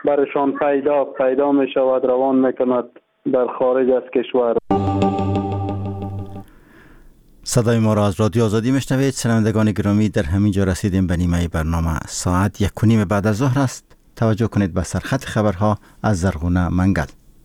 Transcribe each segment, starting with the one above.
برشان پیدا می شود، روان می کند در خارج از کشور. صدای ما را از رادیو آزادی میشنوید. شنوندگان گرامی، در همین جا رسیدیم به نیمه برنامه. ساعت 1:30 بعد از ظهر است. توجه کنید به سرخط خبرها از زرغونه منگل.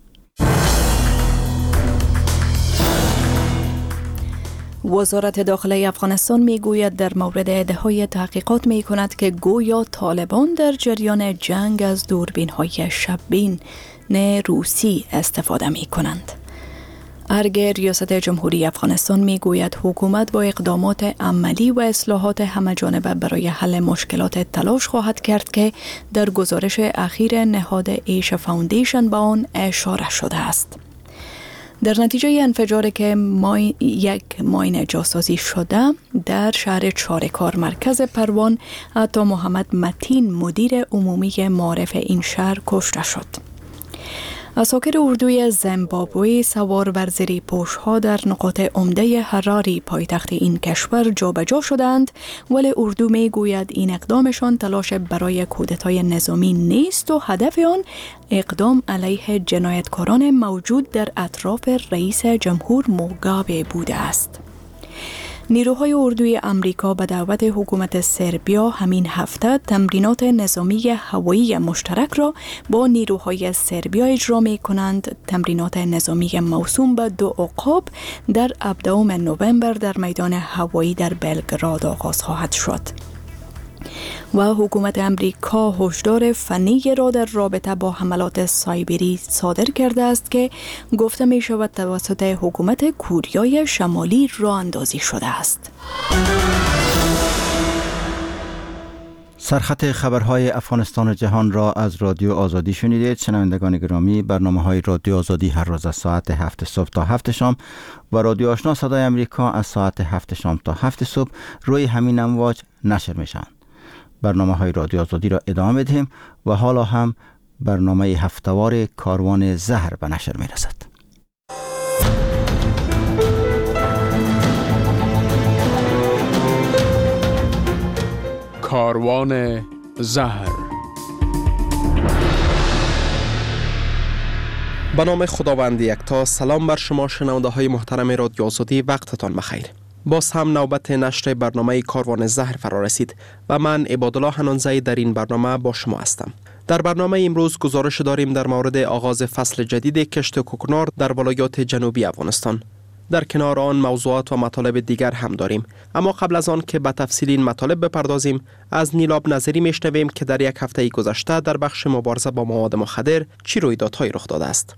وزارت داخلی افغانستان میگوید در مورد ادعاهای تحقیقات می کند که گویا طالبان در جریان جنگ از دوربین‌های شب‌بین روسی استفاده می کنند. ارگ ریاست جمهوری افغانستان میگوید حکومت با اقدامات عملی و اصلاحات همه‌جانبه برای حل مشکلات تلاش خواهد کرد که در گزارش اخیر نهاد ایش فاوندیشن به آن اشاره شده است. در نتیجه انفجاری که یک ماین جاسازی شده در شهر چارکار مرکز پروان، عطا محمد متین مدیر عمومی معارف این شهر کشته شد. عساکر اردوی زیمبابوی سوار بر زیر پوش‌ها در نقاط عمده حراری پایتخت این کشور جابجا شدند، ولی اردو میگوید این اقدامشان تلاش برای کودتای نظامی نیست و هدف آن اقدام علیه جنایتکاران موجود در اطراف رئیس جمهور موگابه بوده است. نیروهای اردوی امریکا به دعوت حکومت سربیا همین هفته تمرینات نظامی هوایی مشترک را با نیروهای سربیا اجرا می کنند. تمرینات نظامی موسوم به 2 عقاب در 17 نوامبر در میدان هوایی در بلگراد آغاز خواهد شد. و حکومت امریکا هشدار فنی را در رابطه با حملات سایبری صادر کرده است که گفته می شود توسط حکومت کوریای شمالی راه اندازی شده است. سرخط خبرهای افغانستان و جهان را از رادیو آزادی شنیدید. شنوندگان گرامی، برنامه‌های رادیو آزادی هر روز از ساعت 7 صبح تا 7 شام و رادیو آشنا صدای امریکا از ساعت 7 شام تا 7 صبح روی همین امواج نشر میشن. برنامه‌های رادیو آزادی را ادامه میدیم و حالا هم برنامه هفتهوار کاروان زهر به نشر میرسد. کاروان زهر. به نام خداوند یکتا. سلام بر شما شنونده های محترم رادیو آزادی، وقتتان بخیر. باز هم نوبت نشر برنامه کاروان زهر فرا رسید و من عبادالله حنانزی در این برنامه با شما هستم. در برنامه امروز گزارش داریم در مورد آغاز فصل جدید کشت کوکنار در ولایات جنوبی افغانستان. در کنار آن موضوعات و مطالب دیگر هم داریم، اما قبل از آن که به تفصیل این مطالب بپردازیم، از نیلاب نظری میشنویم که در یک هفته گذشته در بخش مبارزه با مواد مخدر چی رویدادهایی رخ داده است.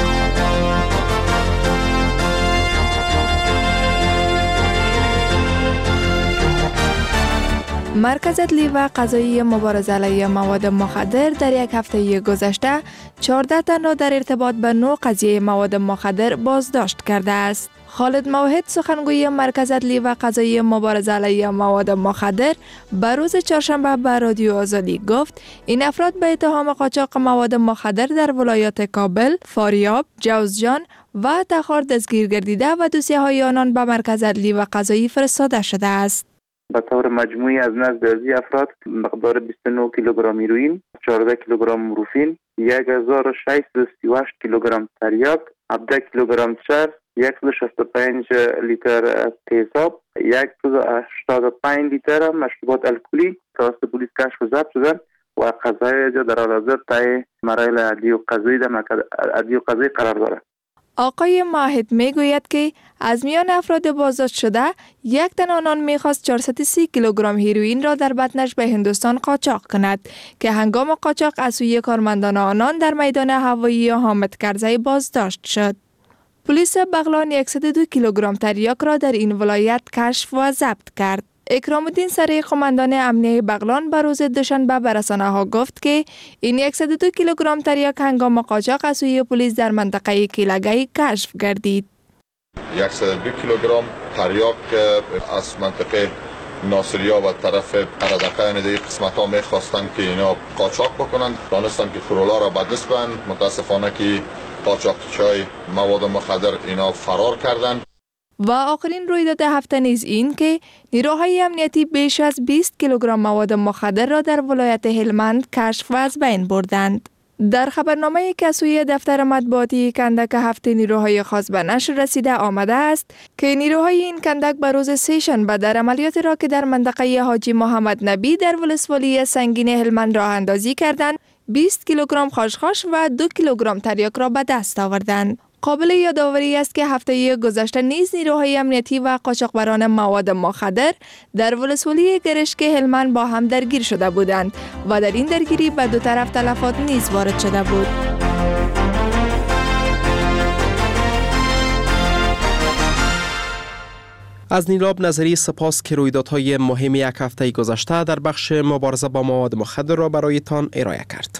مرکز عدلی و قضایی مبارزه علیه مواد مخدر در یک هفته گذشته 14 تن را در ارتباط به نوع قضیه مواد مخدر بازداشت کرده است. خالد موحد، سخنگوی مرکز عدلی و قضایی مبارزه علیه مواد مخدر، به روز چهارشنبه به رادیو آزادی گفت این افراد به اتهام قاچاق مواد مخدر در ولایات کابل، فاریاب، جوزجان و تخار دستگیر گردیده و دوسیه‌های آنان به مرکز عدلی و قضایی فرستاده شده است. به طور مجموعی از نزد ازی افراد مقدار 29 کیلوگرم هیروئین، 14 کیلوگرم مورفین، 1638 کیلوگرم تریاک، 17 کیلوگرم چرس، 165 لیتر تیزاب، 185 لیتر مشروبات الکلی توسط پلیس کشف و ضبط شدند و قضای در حال حاضر طی مراحل عدلی و قضایی در مرکز عدلی و قضایی قرار دارد. آقای ماهد میگوید که از میان افراد بازداشت شده، یک تن آنان میخواست 430 کیلوگرم هیروئین را در بطنش به هندوستان قاچاق کند که هنگام قاچاق از سوی کارمندان آنان در میدان هوایی حامد کرزی بازداشت شد. پلیس بغلان 102 کیلوگرم تریاک را در این ولایت کشف و ضبط کرد. اکرام الدین سری، قماندان امنیه بغلان، به روز دوشنبه به رسانه‌ها گفت که این 102 کیلوگرم تریاک هنگام قاچاق از سوی پلیس در منطقه کیلگی کشف گردید. 102 کیلوگرم تریاک از منطقه ناصریا و طرف قردقه در قسمت ها میخواستند که اینا قاچاق بکنند. دانستند که فرولا را به دست بند. متاسفانه که قاچاقچی‌های مواد مخدر اینا فرار کردند. و آخرین رویداد هفته نیز این که نیروهای امنیتی بیش از 20 کیلوگرم مواد مخدر را در ولایت هلمند کشف و از بین بردند. در خبرنامه‌ای که سوی دفتر مطبوعاتی کندک هفته نیروهای خاص به نشر رسیده آمده است که نیروهای این کندک به روز سه‌شنبه در عملیاتی را که در منطقه حاجی محمد نبی در ولسوالی سنگین هلمند راه اندازی کردند 20 کیلوگرم خاشخاش و 2 کیلوگرم تریاک را به دست آوردند. قابل یادآوری است که هفته گذشته نیز نیروهای امنیتی و قاچاقبران مواد مخدر در ولسوالی گرشک هلمند با هم درگیر شده بودند و در این درگیری به دو طرف تلفات نیز وارد شده بود. از نیلاب نظری سپاس که رویدادهای مهم یک هفته گذشته در بخش مبارزه با مواد مخدر را برایتان ارائه کرد.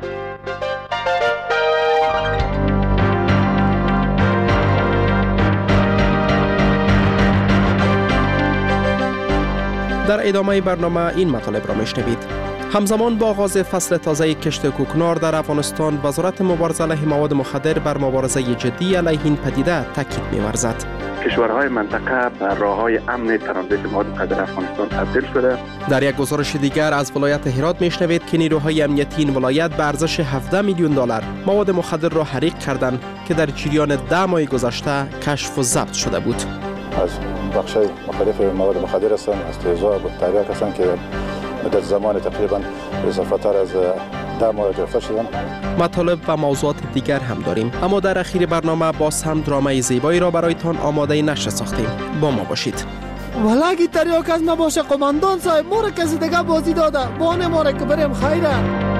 در ادامه برنامه این مطالب را میشنوید. همزمان با آغاز فصل تازه کشت کوکنار در افغانستان، وزارت مبارزه علیه مواد مخدر بر مبارزه جدی علیه این پدیده تاکید می‌ورزد. کشورهای منطقه بر راههای امن ترانزیت مواد مخدر افغانستان تبدیل شده. در یک گزارش دیگر از ولایت هرات میشنوید که نیروهای امنیتی این ولایت به ارزش 17 میلیون دلار مواد مخدر را حریق کردند که در جریان 10 ماه گذشته کشف و ضبط شده بود. از بخش‌های مختلف مواد مخدر هستند، از تیزاب و تریاک هستند که در زمان تقریبا اضافتر از 10 ماه گرفته شدند. مطالب و موضوعات دیگر هم داریم، اما در اخیر برنامه باز هم درامای زیبایی را برایتان آماده نشر ساختیم. با ما باشید. والا اگه تریاک از نباشه قماندان صاحب ما را کسی دیگه بازی داده، بانه ما را که بریم خیره.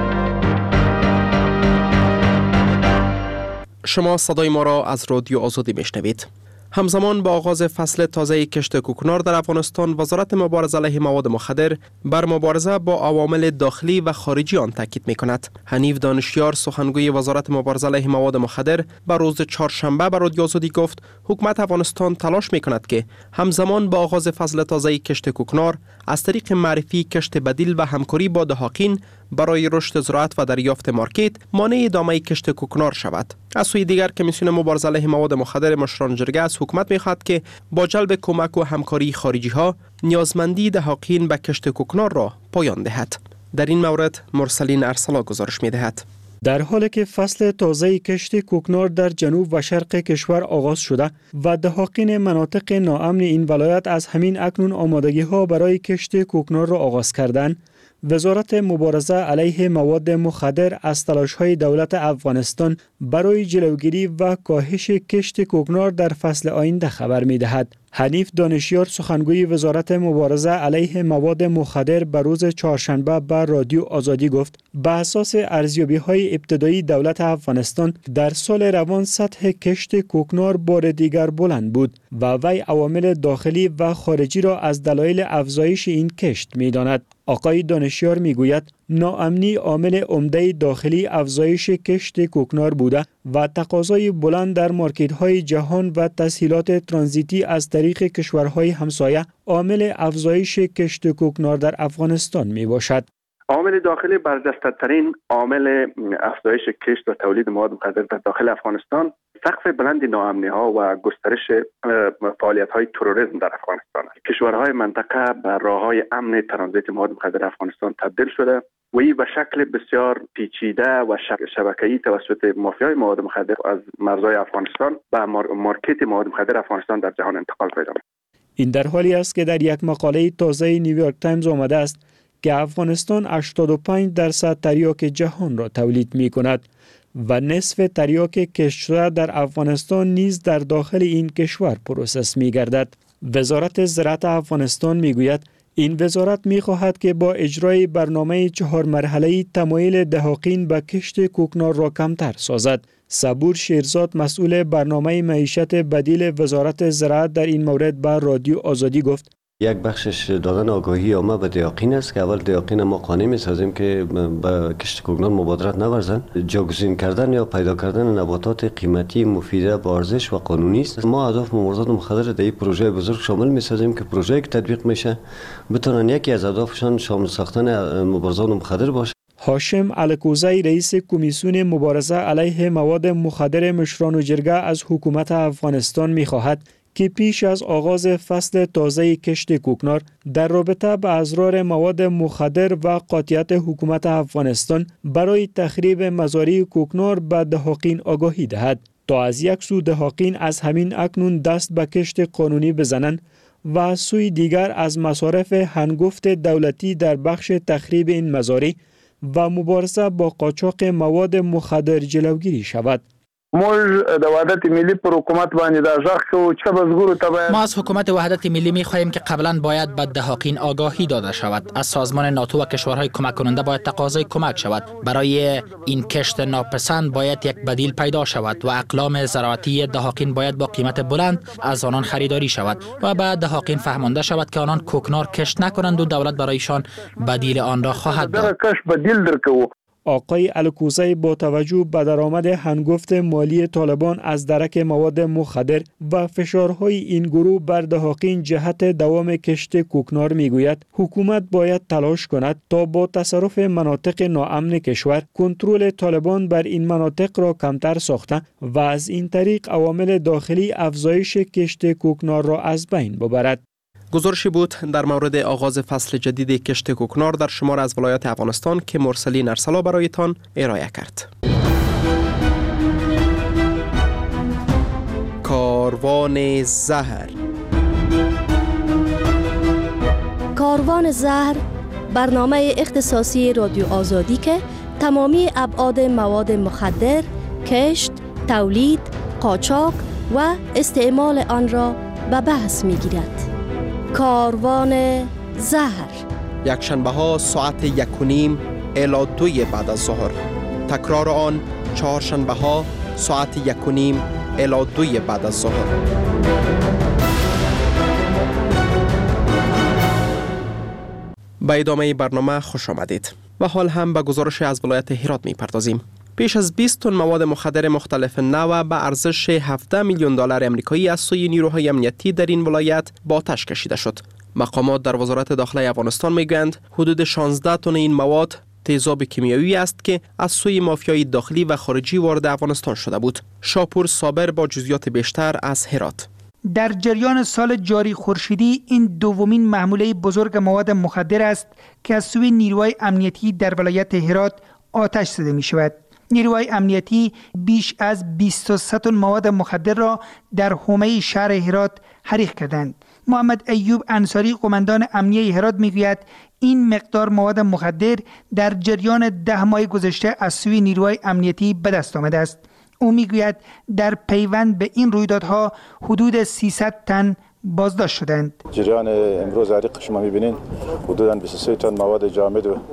شما صدای ما را از رادیو آزادی میشنوید. همزمان با آغاز فصل تازه کشت کوکنار در افغانستان، وزارت مبارزه علیه مواد مخدر بر مبارزه با عوامل داخلی و خارجی آن تاکید می‌کند. حنیف دانشیار، سخنگوی وزارت مبارزه علیه مواد مخدر، بر روز چهارشنبه به رادیو آزادی گفت حکومت افغانستان تلاش می‌کند که همزمان با آغاز فصل تازه کشت کوکنار از طریق معرفی کشت بدیل و همکاری با دهقین برای رشد زراعت و دریافت مارکت مانع ادامه کشت کوکنار شود. از سوی دیگر کمیسیون مبارزه علیه مواد مخدر مشران جرگه از حکومت می‌خواهد که با جلب کمک و همکاری خارجی‌ها نیازمندی دهقین به کشت کوکنار را پایان دهد. در این مورد مرسلین ارسلا گزارش می‌دهد. در حالی که فصل تازه کشت کوکنار در جنوب و شرق کشور آغاز شده و دهقین مناطق ناامن این ولایت از همین اکنون آمادگی‌ها برای کشت کوکنار را آغاز کردند، وزارت مبارزه علیه مواد مخدر از تلاش‌های دولت افغانستان برای جلوگیری و کاهش کشت کوکنار در فصل آینده خبر می‌دهد. حنیف دانشیار، سخنگوی وزارت مبارزه علیه مواد مخدر، به روز چهارشنبه به رادیو آزادی گفت به اساس ارزیابی‌های ابتدایی دولت افغانستان در سال روان سطح کشت کوکنار بار دیگر بلند بود و وی عوامل داخلی و خارجی را از دلایل افزایش این کشت می‌داند. آقای دانشیار میگوید ناامنی عامل عمده داخلی افزایش کشت کوکنار بوده و تقاضای بلند در مارکت‌های جهان و تسهیلات ترانزیتی از طریق کشورهای همسایه عامل افزایش کشت کوکنار در افغانستان می باشد. عامل داخلی برجسته‌ترین عامل افزایش کشت و تولید مواد مخدر در داخل افغانستان سقف بلند ناامنی‌ها و گسترش فعالیت‌های تروریسم در افغانستان است. کشورهای منطقه بر راه‌های امن ترانزیت مواد مخدر افغانستان تبدیل شده و این به شکل بسیار پیچیده و شبکه‌ای توسط مافیای مواد مخدر از مرزهای افغانستان به مارکت مواد مخدر افغانستان در جهان انتقال پیدا می‌کند. این در حالی است که در یک مقاله تازه نیویورک تایمز آمده است که افغانستان 85% تریاک جهان را تولید می‌کند و نصف تریاک کشت شده در افغانستان نیز در داخل این کشور پروسس می‌گردد. وزارت زراعت افغانستان می‌گوید این وزارت می‌خواهد که با اجرای برنامه 4 مرحله‌ای تمایل دهقین به کشت کوکنار را کمتر سازد. صبور شیرزاد، مسئول برنامه معیشت بدیل وزارت زراعت، در این مورد به رادیو آزادی گفت یک بخشش دادن آگاهی عامه به دهقین است که اول دهقین ما قانع می‌سازیم که به کشت کوکنار مبادرت نورزند. جاگزین کردن یا پیدا کردن نباتات قیمتی مفیده با ارزش و قانونی است. ما اهداف مبارزات مخدر در این پروژه بزرگ شامل می‌سازیم که پروژه‌ای که تطبیق میشه بتونن یکی از اهدافشان شامل ساختن مبارزات مخدر باشه. هاشم الکوزی، رئیس کمیسیون مبارزه علیه مواد مخدر مشران و جرگه، از حکومت افغانستان می‌خواهد که پیش از آغاز فصل تازه کشت کوکنار در رابطه با اضرار مواد مخدر و قاطعیت حکومت افغانستان برای تخریب مزارع کوکنار به دهاقین آگاهی دهد تا از یک سو دهاقین از همین اکنون دست به کشت قانونی بزنند و از سوی دیگر از مصارف هنگفت دولتی در بخش تخریب این مزارع و مبارزه با قاچاق مواد مخدر جلوگیری شود. ما از حکومت وحدت ملی می‌خواهیم که قبلا باید به دهاقین آگاهی داده شود. از سازمان ناتو و کشورهای کمک کننده باید تقاضای کمک شود. برای این کشت ناپسند باید یک بدیل پیدا شود و اقلام زراعتی دهاقین باید با قیمت بلند از آنان خریداری شود و به دهاقین فهمانده شود که آنان کوکنار کشت نکنند و دولت برایشان بدیل آن را خواهد داد. آقای الکوزی با توجه به درآمد هنگفت مالی طالبان از درک مواد مخدر و فشارهای این گروه بر دهاقین جهت دوام کشت کوکنار میگوید حکومت باید تلاش کند تا با تصرف مناطق ناامن کشور کنترل طالبان بر این مناطق را کمتر ساخته و از این طریق عوامل داخلی افزایش کشت کوکنار را از بین ببرد. گزارشی بود در مورد آغاز فصل جدید کشت کوکنار در شمار از ولایات افغانستان که مرسلی نرسلا برایتان ارائه کرد. کاروان زهر. کاروان زهر برنامه اختصاصی رادیو آزادی که تمامی ابعاد مواد مخدر، کشت، تولید، قاچاق و استعمال آن را به بحث می‌گیرد. کاروان زهر یک شنبه ها ساعت 1:30 الی 2 بعد از ظهر. تکرار آن چهارشنبه ها ساعت 1:30 الی 2 بعد از ظهر. به ادامه برنامه خوش آمدید و حال هم به گزارش از ولایت هرات می پردازیم. بیش از 20 تن مواد مخدر مختلف نوع به ارزش 17 میلیون دلار آمریکایی از سوی نیروهای امنیتی در این ولایت با آتش کشیده شد. مقامات در وزارت داخله افغانستان میگویند حدود 16 تن این مواد تیزاب کیمیایی است که از سوی مافیای داخلی و خارجی وارد افغانستان شده بود. شاپور صابر با جزئیات بیشتر از هرات. در جریان سال جاری خورشیدی این دومین محموله بزرگ مواد مخدر است که از سوی نیروهای امنیتی در ولایت هرات آتش زده می شود. نیروهای امنیتی بیش از 23 تن مواد مخدر را در حومه شهر هرات حریق کردند. محمد ایوب انصاری قماندان امنیه هرات میگوید این مقدار مواد مخدر در جریان 10 ماه گذشته از سوی نیروهای امنیتی به دست آمده است. او میگوید در پیوند به این رویدادها حدود 300 تن بازداشت شدند. جریان امروز حریق شما میبینید حدود 23 تن مواد جامد و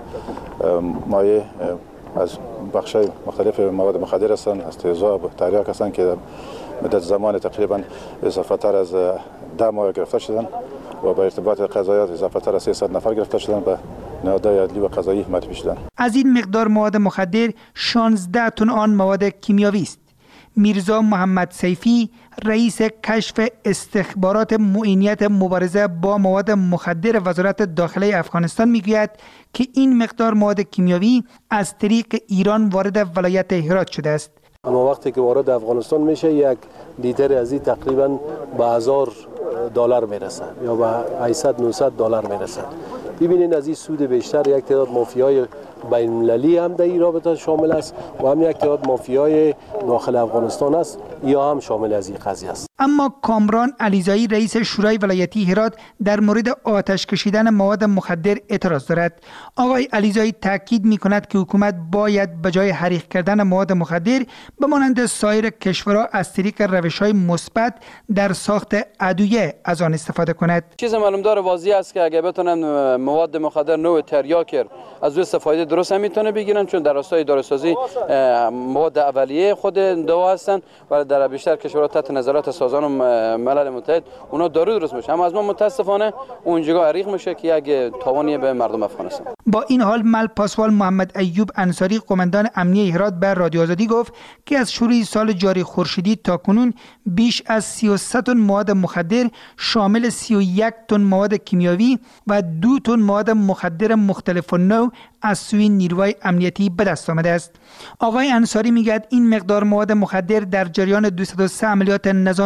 مایع از بخش‌های مختلف مواد مخدر هستند، از تیزاب و تریاک هستند که مدت زمان تقریبا اضافه‌تر از 10 ماه گرفته شدند و با ارتباط قضایات اضافه‌تر از 300 نفر گرفته شدند و نهادهای عدلی و قضایی معرفی شدند. از این مقدار مواد مخدر 16 تن آن مواد کیمیایی است. میرزا محمد سیفی رئیس کشف استخبارات معینیت مبارزه با مواد مخدر وزارت داخله افغانستان میگوید که این مقدار مواد کیمیایی از طریق ایران وارد ولایت هرات شده است. اما وقتی که وارد افغانستان میشه یک لیتر از این تقریبا به 1000 دلار میرسه یا به 800 900 دلار میرسه. ببینید از این سود بیشتر یک تعداد مافیای بین المللی هم در این رابطه شامل است و هم یک تعداد مافیای داخل افغانستان است یا هم شامل از این قضیه است. اما کامران علیزایی رئیس شورای ولایتی هرات در مورد آتش کشیدن مواد مخدر اعتراض دارد. آقای علیزایی تاکید می‌کند که حکومت باید به جای حریق کردن مواد مخدر به مانند سایر کشورها از طریق روش‌های مثبت در ساخت ادویه از آن استفاده کند. چیز معلومدار واضح است که اگه بتونن مواد مخدر نوع تریاک از استفاده درست هم میتونه بگیرن، چون در راستای داروسازی مواد اولیه خود دوا هستن و در بیشتر کشورها تحت نظارت سازمان ملل متحد اونا دارو درست میشه، اما از ما متاسفانه اونجا حریق میشه که یک تاوانی به مردم افغانستان. با این حال مل پاسوال محمد ایوب انصاری قماندان امنیه هرات به رادیو آزادی گفت که از شروع سال جاری خورشیدی تا کنون بیش از 33 تن مواد مخدر شامل 31 تن مواد کیمیایی و 2 تن مواد مخدر مختلف النوع از سوی نیروهای امنیتی به دست آمده است. آقای انصاری میگوید این مقدار مواد مخدر در جریان 203 عملیات نظامی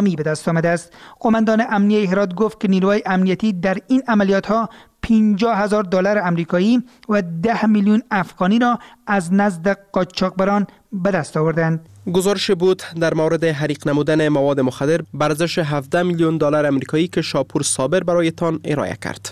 مهمی به دست آمده است. قماندان امنیه هرات گفت که نیروهای امنیتی در این عملیات ها $50,000 آمریکایی و 10 میلیون افغانی را از نزد قاچاقبران به دست آوردند. گزارش بود در مورد حریق نمودن مواد مخدر به ارزش $17 میلیون آمریکایی که شاپور صابر برایتان ارائه کرد.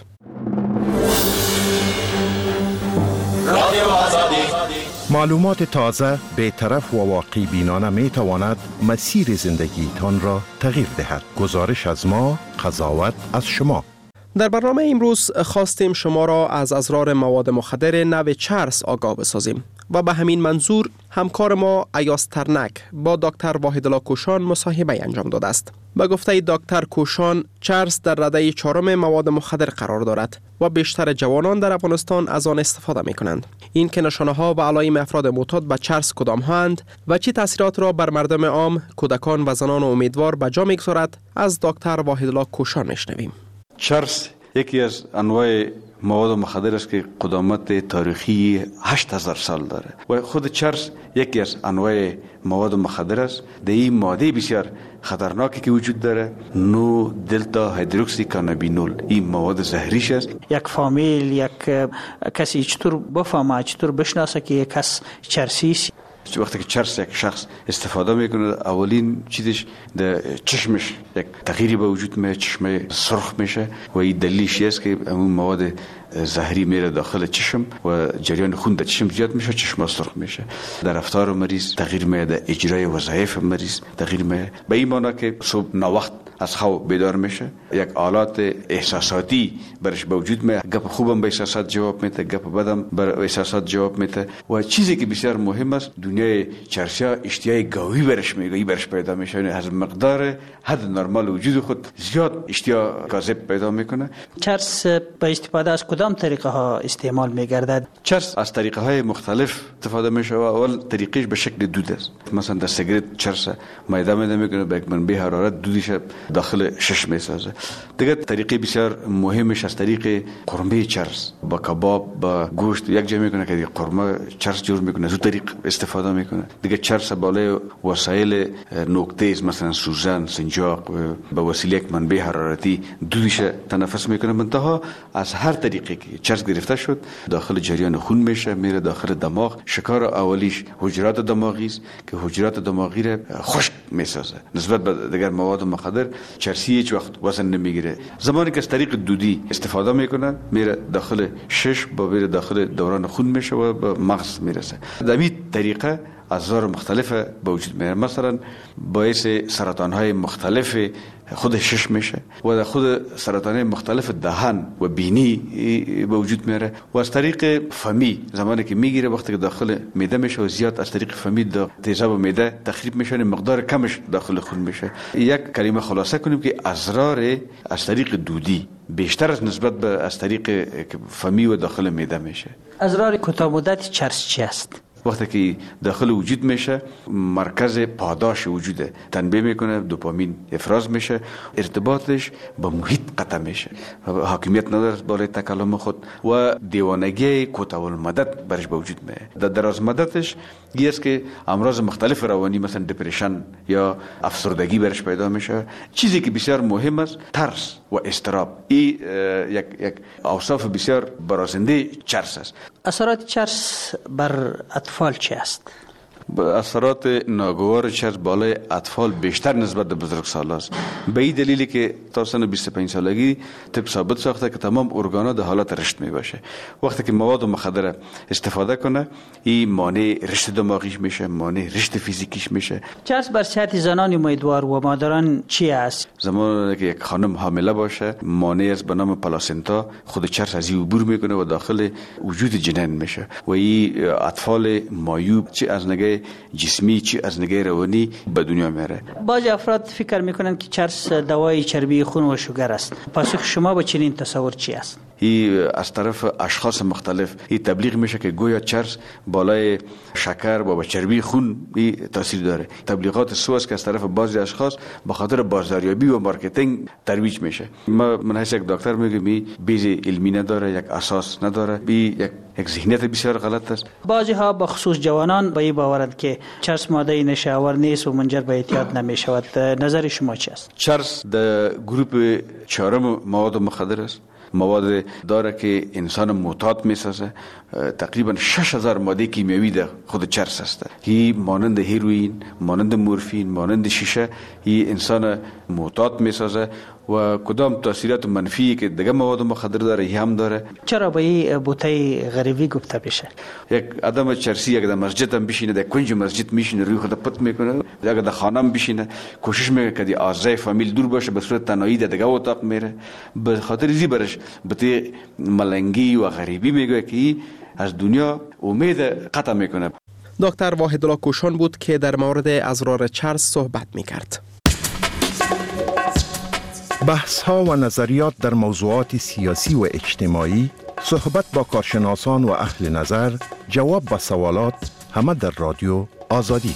معلومات تازه، بی‌طرف و واقع بینانه می تواند مسیر زندگی تان را تغییر دهد. گزارش از ما، قضاوت از شما. در برنامه امروز خواستیم شما را از اضرار مواد مخدر نوع چرس آگاه بسازیم و به همین منظور همکار ما ایاز ترنک با دکتر واحدالله کوشان مصاحبه انجام داده است. به گفته دکتر کوشان، چرس در رده 4 مواد مخدر قرار دارد و بیشتر جوانان در افغانستان از آن استفاده می کنند. این که نشانه ها و علائم افراد معتاد به چرس کدام هاند و چه تاثیرات را بر مردم عام، کودکان و زنان امیدوار به جا می‌گذارد، از دکتر واحدالله کوشان میشنویم. چرس یکی از انواع مواد مخدر است که قدامت تاریخی 8000 سال داره و خود چرس یکی از انواع مواد مخدر است. در این ماده بسیار خطرناکی که وجود داره، نو دلتا هیدروکسی کانابینول، این مواد زهریش است. یک فامیل، یک کسی چطور بفهمه، چطور بشناسه که یک کس چرسی است؟ وقتی که چرس یک شخص استفاده میکنه، اولین چیزش در چشمش یک تغییری به وجود میاد، چشم سرخ میشه و این دلیلش است که اون مواد زهری میره داخل چشم و جریان خون در چشم زیاد میشه، چشم سرخ میشه. در رفتار مریض تغییر میاد، در اجرای وظایف مریض تغییر میاد. به این معنی که صبح ناوقت از خواب بیدار میشه، یک آلات احساساتی برش به وجود میاد، گپ خوبم به احساسات جواب میده، گپ بدم بر احساسات جواب میده. و چیزی که بسیار مهم است، دنیای چرسیا اشتیاق گاوی برش میگه، برش پیدا میشه، از مقدار حد نرمال وجود خود زیاد اشتیاق کاذب پیدا میکنه. چرس به استفاده از کدام طریقه ها استعمال میگردد؟ چرس از طریقه های مختلف استفاده میشه و اول طریقش به شکل دود است. مثلا در سیگارت چرس میده میکنه، به یک منبع حرارت دودش داخل شش میسازه. دیگه طریقه بسیار مهمش از طریق قرمه چرس، با کباب با گوشت یک جا میکنه که قرمه چرس جور میکنه، از اون طریق استفاده میکنه. دیگه چرس بالای وسایل نوک‌تیز مثلا سوزن، سنجاق، به وسیله یک منبع حرارتی دودش تنفس میکنه. منتها از هر طریقی که چرس گرفته شد داخل جریان خون میشه، میره داخل دماغ. شکار اولیش حجرات دماغی است که حجرات دماغی را خشک میسازه. نسبت به دیگر مواد مخدر چرسی هیچ وقت وزن نمیگیره. زمانی که از طریق دودی استفاده میکنن، میره داخل شش، با میره داخل دوران خون میشه و به مغز میرسه. در این طریقه اضرار مختلف به وجود میاره. مثلا باعث سرطان های مختلف خود شش میشه و در خود سرطان های مختلف دهان و بینی به وجود میاره و از طریق فمی زمانی که میگیره، وقتی که داخل معده میشه و زیاد از طریق فمی تیزاب و معده تخریب میشه، مقدار کمش داخل خون میشه. یک کلمه خلاصه کنیم که اضرار از طریق دودی بیشتر از نسبت به از طریق فمی و داخل معده میشه. اضرار کوتاه مدت چرس چی است؟ وقتی که داخل وجود میشه، مرکز پاداش وجوده، تنبیه میکنه، دوپامین افراز میشه، ارتباطش با محیط قطع میشه، حاکمیت نداره بالای تکلم خود و دیوانگی کوتاه المدت برش به وجود میاد. در دراز مدتش یه است که امراض مختلف روانی مثلا دپرشن یا افسردگی برش پیدا میشه. چیزی که بسیار مهم است، ترس و اضطراب. این یک اوصاف بسیار برازنده چرس است. اثرات چرس بر اطفال چی است؟ اثرات ناگوار چرس بالای اطفال بیشتر نسبت به بزرگسالان است. به این دلیلی که تا سن 25 سالگی طب ثابت ساخته که تمام ارگانا در حالت رشد می باشه. وقتی که مواد مخدر استفاده کنه، این مانع رشد دماغیش میشه، مانع رشد فیزیکیش میشه. چرس بر صحت زنان امیدوار و مادران چی است؟ زمانی که یک خانم حامله باشه، مانع است به نام پلاسنتا، خود چرس از این عبور میکنه و داخل وجود جنین میشه و این اطفال معیوب چه از نگاه جسمی چی از نگاه روانی به دنیا میاره. بعضی افراد فکر میکنن که چرس دوای چربی خون و شوگر است. پاسخ شما با چنین تصور چی است؟ این از طرف اشخاص مختلف این تبلیغ میشه که گویا چرس بالای شکر و چربی خون تاثیر داره. تبلیغات سوء که از طرف بعضی اشخاص به خاطر بازاریابی و مارکتینگ ترویج میشه. من حیث یک دکتر میگم این بیز علمی نداره، یک اساس نداره، یک ذهنیت بسیار غلط است. بعضی ها به خصوص جوانان به این باورند که چرس ماده نشاور نیست و منجر به اعتیاد نمیشود. نظر شما چی است؟ چرس در گروپ چهارم مواد مخدر است. مواد داره که انسان معتاد میسازه. تقریبا 6000 ماده کیمیایی در خود چرس است. هی مانند هیروئین، مانند مورفین، مانند شیشه هی انسان معتاد میسازه و کدام تاثیرات منفی که دیگه مواد مخدر داره هی هم داره. چرا به این بوته غریبی گفته بشه؟ یک آدم چرسی اگه در مسجد هم بشینه، در کنج مسجد میشینه، روی خود پت میکنه، اگه در خانه هم بشینه کوشش میکنه که دی اعضای فامیل دور باشه، به صورت تنهایی در دیگه اتاق میره. به خاطر ازی برش بوته ملنگی و غریبی میگه که از دنیا امید قطع میکنه. دکتر واحدالله کوشان بود که در مورد اسرار چرس صحبت میکرد. بحث ها و نظریات در موضوعات سیاسی و اجتماعی، صحبت با کارشناسان و اهل نظر، جواب به سوالات، همه در رادیو آزادی.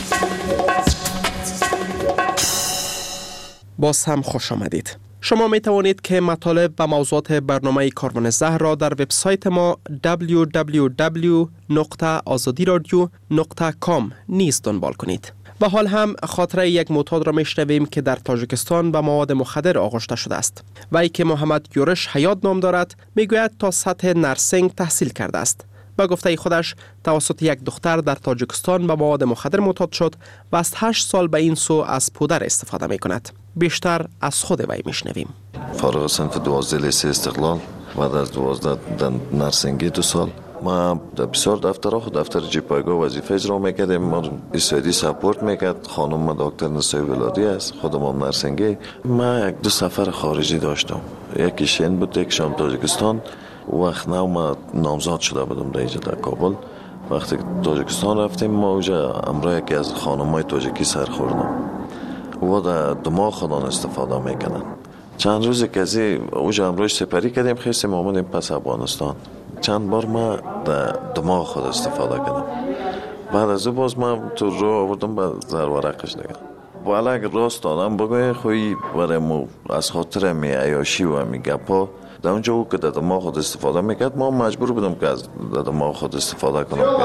باز هم خوش آمدید. شما می توانید که مطالب و موضوعات برنامه کاروان زهر را در وبسایت ما www.azadiradio.com نیز دنبال کنید. و حال هم خاطره یک معتاد را میشنویم که در تاجیکستان به مواد مخدر آغشته شده است. وی که محمد یورش حیات نام دارد میگوید تا سطح نرسینگ تحصیل کرده است. با گفته خودش توسط یک دختر در تاجیکستان به مواد مخدر معتاد شد و از 8 سال به این سو از پودر استفاده می کند. بیشتر از خود وی میشنویم. فارغ صنف 12 لیسه استقلال بعد از 12 در نرسینگی 2 سال ما در بسیار دفترها خود دفتر جیپایگاه وظیفه اجرا میکردیم. ما اسویدی سپورت میکرد. خانم ما دکتر نسای ولادی است، خودم هم نرسینگی. ما 1-2 سفر خارجی داشتم، یکیش این بود، یکیشم تاجیکستان. وقت نو ما نامزاد شده بودم در اینجا در کابل. وقتی تاجیکستان رفتیم ما اونجا امرای یکی از خانمای تاجیکی سر خوردم و در دماغ خودان استفاده میکنن. چند روز که اونجا امروز سپری کردیم، خیستیم آمدیم پس افغانستان. چند بار ما در دماغ خود استفاده کردم. بعد از اون باز ما تو رو آوردم به زرورقش دیگه. والا اگر راست آدم بگوی خوی برای ما از خاطر می عیاشی و می گپا در اونجا او که در دماغ خود استفاده میکرد ما مجبور بودم که از در دماغ خود استفاده کنم که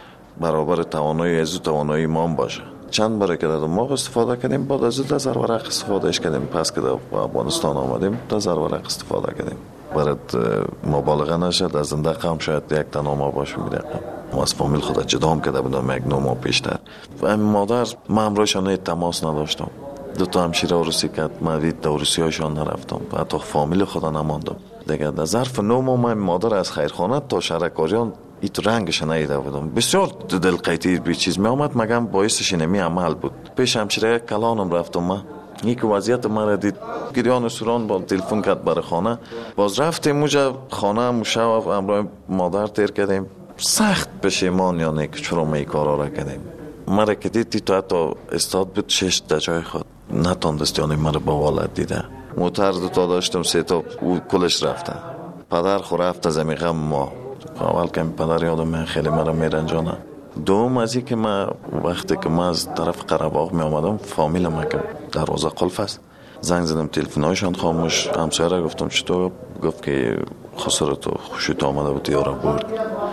برابر توانایی از توانایی ما باشه. چند باره که در دماغ استفاده کردیم، بعد از در زرورق استفادهش کردیم. پس که در افغانستان آمدیم در زرورق استفاده کردیم. برات مبالغه نشد از زندگی هم شاید یک تنها ما باشه میرقم. ما از فامیل خود جدام کرده بودم 1-9 ماه پیشتر. و این مادر من همراهشان تماس نداشتم. 2 همشیره عروسی کرد، من دید عروسی هایشان نرفتم، حتی فامیل خدا نماندم دیگه. در ظرف 9 ماه من مادر از خیرخانه تا شهرکاریان ایت رنگش نیده بودم. بسیار دلقیتی بی چیز می آمد، مگم باعثش اینمی عمل بود. پیش همشیره کلانم رفتم. من یک وضعیت من را دید، گریان و سوران با تلفن کرد برای خانه. باز رفتیم اونجا خانه هم شب امروز مادر تیر کردیم. سخت پشیمان یعنی که چرا ما این کارا را کردیم. مرا که دیدی تو حتی استاد بود 6 در جای خود نتاندست یعنی مرا با والد دیده. موتر 2 تا داشتم 3 تا او کلش رفته. پدر خو رفته زمیقه ما اول که پدر یادم من خیلی مرا میرنجانه. دوم از این که من وقتی که من از طرف قره‌باغ می آمدم فامیل ما که دروازه قلف است، زنگ زدم تلفن‌هایشان خاموش. همسایه گفتم چطور؟ گفت که خسارت و خوشیت آمده بود یارا برد.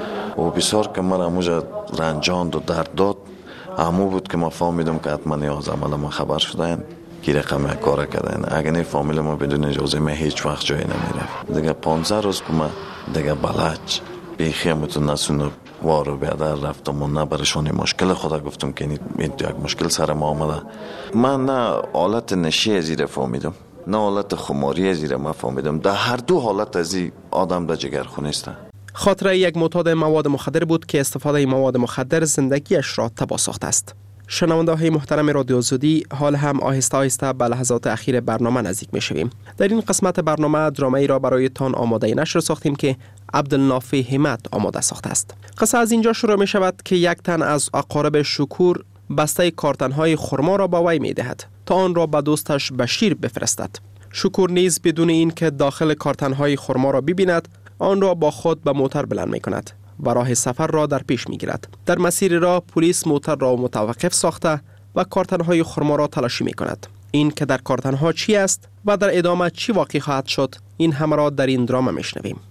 و بسیار که من همونجا رنجاند و درد داد. همون بود که ما فهمیدم که حتما یا از عمل ما خبر شدن که رقم کار کردن. اگه نه فامیل ما بدون اجازه من هیچ وقت جایی نمیرفت. دیگه 15 روز که من دیگه بلج بیخی همتون نسونه وارو بیادر رفتم و نه برشانی مشکل خدا گفتم که این یک مشکل سر ما آمده. من نه حالت نشی از ایره فهمیدم نه حالت خماری از ایره ما فهمیدم. در هر دو حالت از این آدم در جگر خونسته. خاطره یک معتاد مواد مخدر بود که استفاده مواد مخدر زندگیش را تباه ساخته است. شنونده های محترم رادیو آزادی، حال هم آهسته آهسته به لحظات اخیر برنامه نزدیک می شویم. در این قسمت برنامه درامه‌ای را برای تان آماده نشر ساختیم که عبدالنافع همت آماده ساخته است. قصه از اینجا شروع می شود که یک تن از اقارب شکور بسته کارتن های خرما را به وی می دهد تا آن را به دوستش بشیر بفرستد. شکور نیز بدون این که داخل کارتن‌های خرما را ببیند آن را با خود به موتر بلند می کند و راه سفر را در پیش می گیرد. در مسیر راه پلیس موتر را متوقف ساخته و کارتن‌های خرما را تلاشی می کند. این که در کارتن‌ها چی است و در ادامه چی واقع خواهد شد، این همه را در این دراما می شنویم.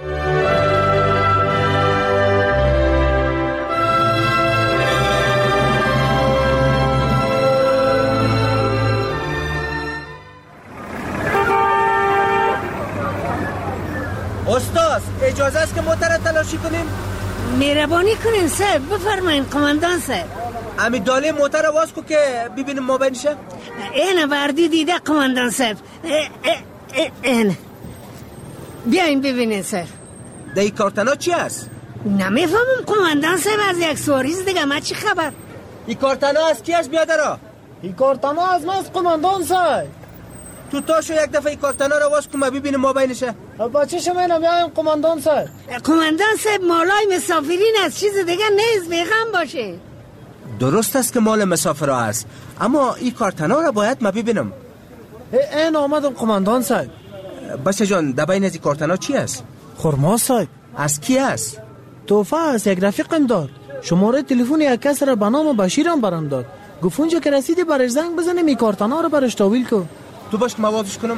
استاد اجازه است که موتر تلاشی کنیم؟ مهربانی کنین صاحب، بفرمایین قماندان صاحب. امی داله موتر واس کو که ببینیم ما بینشه؟ این وردی دیده قماندان صاحب. این بیاین ببینین صاحب. دایی کارتنا چی است؟ نمیفهمم قماندان صاحب، از یک سواریز دیگه ما چی خبر؟ این کارتنا از کی است بیادرا؟ این کارتنا از ما است قماندان صاحب. تو تاشو یک دفعه این کارتنا را واس کو ما ببینیم ما بینشه. بچه شما نمیایم قماندان صاحب. قماندان صاحب مالای مسافرین است، چیز دیگه نیست، بیغم باشه. درست است که مال مسافرها است، اما این کارتنا را باید ما ببینم. این آمدم قماندان صاحب. بچه جان دبین از این کارتنا چی است؟ خرما صاحب. از کی است؟ توفه است، یک رفیقم داد. شماره تلفن یک کس را به نام بشیرم برام داد. گفت اونجا که رسیدی برش زنگ بزنیم این کارتنا رو برش تحویل کن. تو باش موادش کنم.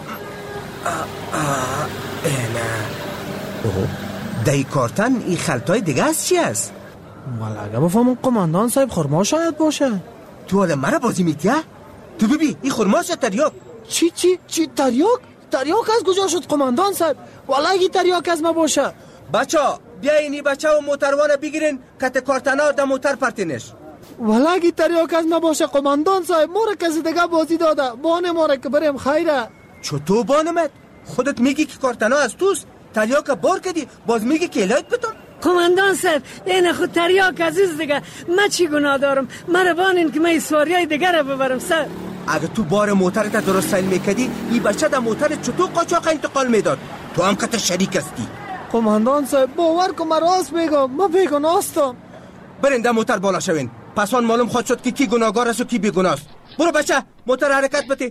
دای کارتن این خلطای دیگه است چی است؟ والا اگه بفهمم قماندان صاحب خرما شاید باشه. تو حالا مرا بازی میتیه؟ تو ببین این خرماست یا تریاک؟ چی تریاک؟ تریاک از کجا شد قماندان صاحب؟ والا اگه تریاک از ما باشه. بچه بیاین این بچه و موتروانه بگیرین کت کارتنا در موتر پرتینش. والا اگه تریاک از ما باشه قماندان صاحب، ما را کسی دیگه بازی داده، بانه ما را که بریم خیره. چطور بانمت؟ خودت میگی که کارتنا از توست، تریاک بار کردی، باز میگی که الهیت بتون. قماندان صاحب این خود تریاک عزیز دیگه، من چی گناه دارم؟ مرا بانین که من سواریای دیگه را ببرم صاحب. اگه تو بار موترت درست سیل میکردی این بچه در موتر چطور قاچاق انتقال میداد؟ تو هم کت شریک هستی. قماندان صاحب باور کن من راست میگم، من بیگناه هستم. برین در موتر بالا شوین، پس آن معلوم خواهد شد که کی گناهگار است و کی بیگناه است. برو بچه موتر حرکت بده.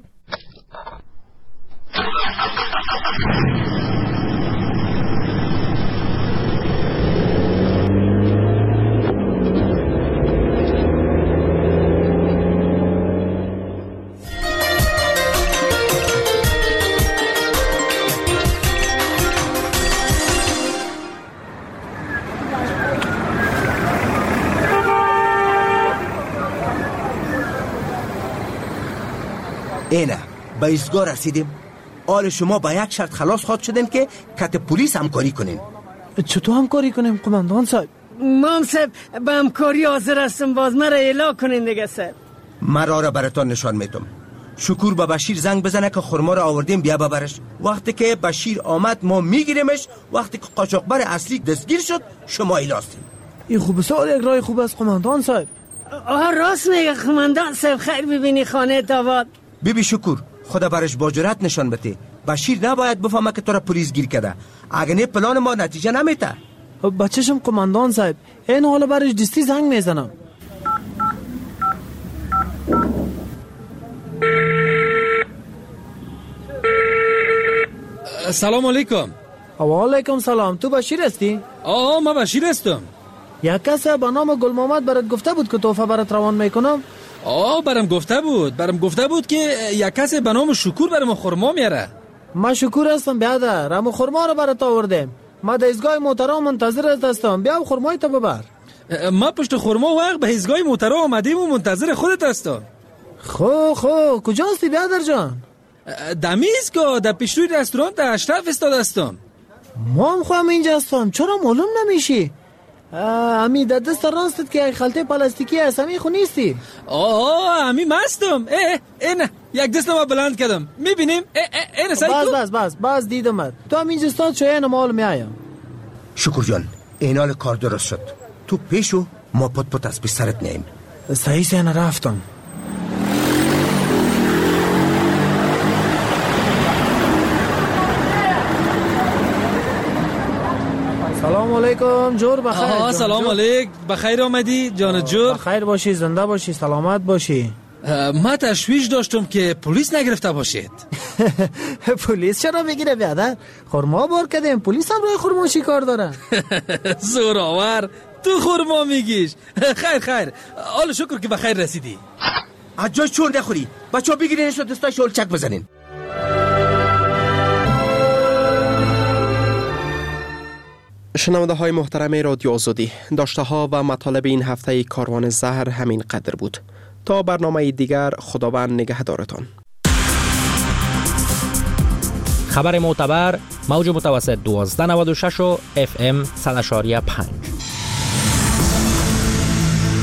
اینه به ایستگاه رسیدیم. آل شما با یک شرط خلاص خواهد شدین که کت پلیس همکاری کنین. چطور همکاری کنیم قماندان صاحب؟ مام صاحب به همکاری حاضر هستم، باز مرا اعلا کنین دیگه صاحب. مرا را براتان نشان میدم. شکور به بشیر زنگ بزنه که خرما را آوردیم بیا ببرش. وقتی که بشیر آمد ما میگیریمش، وقتی که قاچاقبر اصلی دستگیر شد شما ایلاستیم. این خوب بسیار یک راه خوب است قماندان صاحب. راست میگه قماندان صاحب، خیر ببینی خانه تاباد. بیبی شکور خدا برش با جرأت نشان بده. بشیر نباید بفهمه که تو را پلیس گیر کرده، اگه نه پلان ما نتیجه نمیده. بچه‌شم قماندان صاحب، این حالا برش دستی زنگ میزنم. سلام علیکم. و علیکم سلام. تو بشیر هستی؟ من بشیر هستم. یک کس به نام گل محمد برات گفته بود که تحفه برات روان میکنم. برام گفته بود که یک کسی به نام شکور برام خرما میاره. من شکور هستم بیادر، رمو خرما رو برات آوردم. ما در ایستگاه موترا منتظر هستم، بیا خرمای تو ببر. ما پشت خرما وقت به ایستگاه موترا آمدیم و منتظر خودت هستم. خو کجا هستی بیادر جان؟ در ایستگاه در پیش روی رستوران در اشرف ایستاده هستم. ما هم خواهم اینجا هستم، چرا معلوم نمیشی؟ امی در دست راستت که یک خلطه پلاستیکی هست، امی خو نیستی؟ امی مستم. نه یک دست ما بلند کردم، میبینیم؟ بس دیدم. تو هم اینجا استاد شو، اینو مال میایم. شکر جان اینال کار درست شد. تو پیشو ما پت از بسترت نیم. صحیح سینه رفتم. سلام علیکم جور بخیر. سلام علیک، بخیر آمدی جان جور. بخیر باشی، زنده باشی، سلامت باشی. ما تشویش داشتم که پلیس نگرفته باشید. پلیس چرا بگیره بیادر؟ خورما بار کردیم، پلیس هم روی خورما شکار دارن. زوراور، تو خورما میگیش. خیر حالا شکر که بخیر رسیدی. از جای چون نخوری، بچه ها بگیرینش و دستای شلچک بزنین. شنونده های محترم رادیو آزادی، داشته ها و مطالب این هفته کاروان زهر همین قدر بود. تا برنامه دیگر، خداوند نگهدارتان. خبر معتبر، موج متوسط 1296 و FM 100.5.